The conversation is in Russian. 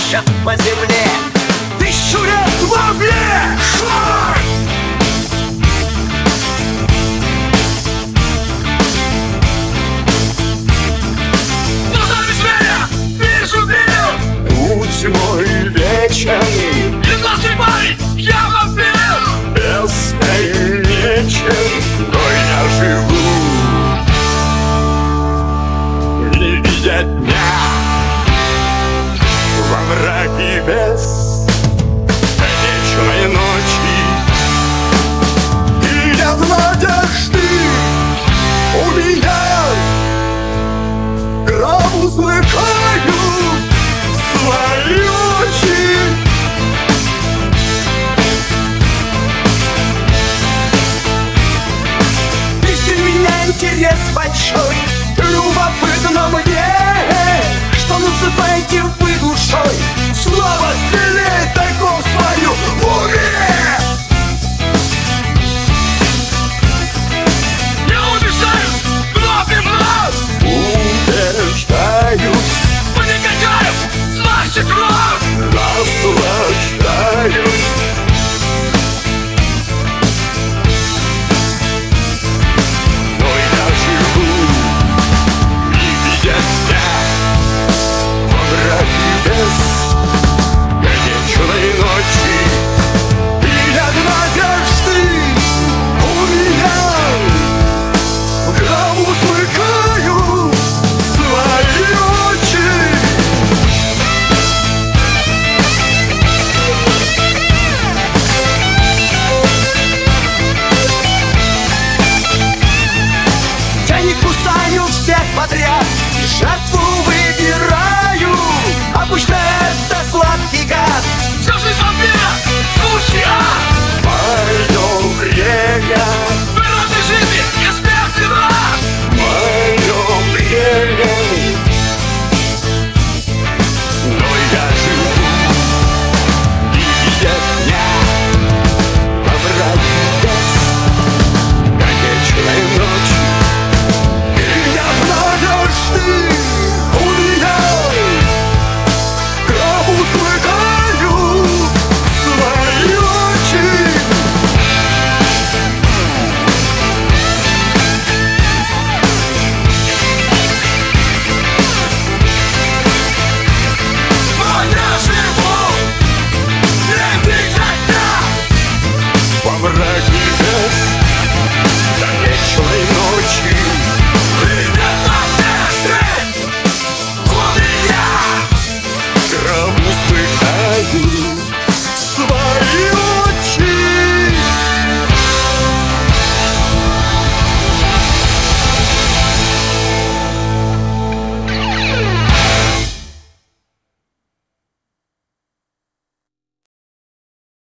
тащат по земле 1000 лет во мгле. Путь мой вечен, Гимнастый парень, я вампир! бесконечен, но я живу, не видя дня, во мраке бесконечной ночи. И нет надежды у меня, гробу смыкаю свои очи. Видите, меня интерес большой, любопытно мне, что насыпаете вы душой, снова стреляет тайком свою в уме. Я убеждаюсь, вновь и вновь! Убеждаюсь, Вы негодяев, смажьте кровь! наслаждаюсь. Но я живу, не видя дня, во мраке бесконечной ночи. И нет надежды у меня, в гробу смыкаю свои очи. Я не кусаю всех подряд,